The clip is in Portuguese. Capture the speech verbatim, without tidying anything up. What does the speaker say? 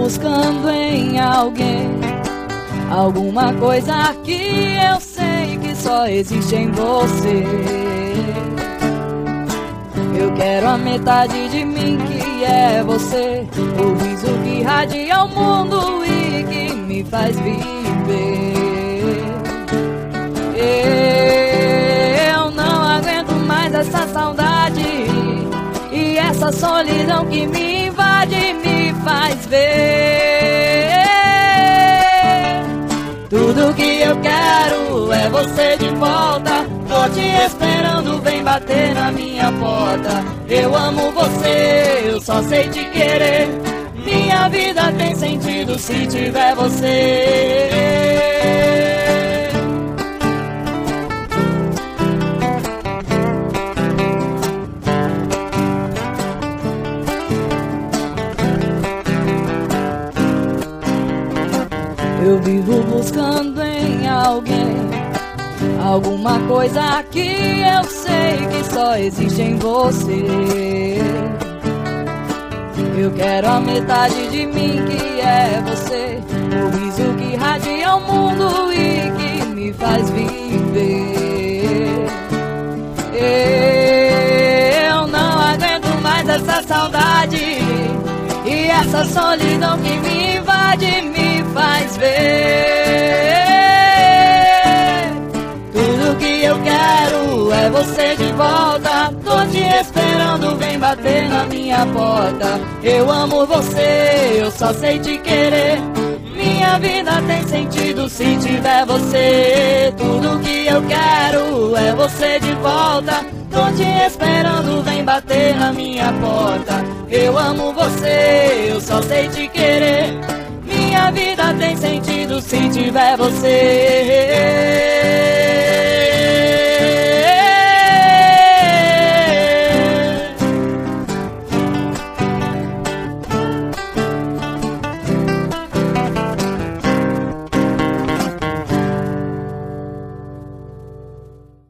buscando em alguém alguma coisa que eu sei que só existe em você. Eu quero a metade de mim que é você, o riso que irradia o mundo e que me faz viver. Eu não aguento mais essa saudade e essa solidão que me invade me faz ver. Tudo que eu quero é você de volta. Tô te esperando, vem bater na minha porta. Eu amo você, eu só sei te querer. Minha vida tem sentido se tiver você. Eu vivo buscando em alguém alguma coisa que eu sei que só existe em você. Eu quero a metade de mim que é você, o riso que irradia o mundo e que me faz viver. Eu não aguento mais essa saudade e essa solidão que me invade me faz ver. Tudo que eu quero é você de volta. Tô te esperando, vem bater na minha porta. Eu amo você, eu só sei te querer. Minha vida tem sentido se tiver você. Tudo que eu quero é você de volta. Tô te esperando, vem bater na minha porta. Eu amo você, eu só sei te querer. Minha vida tem sentido se tiver você.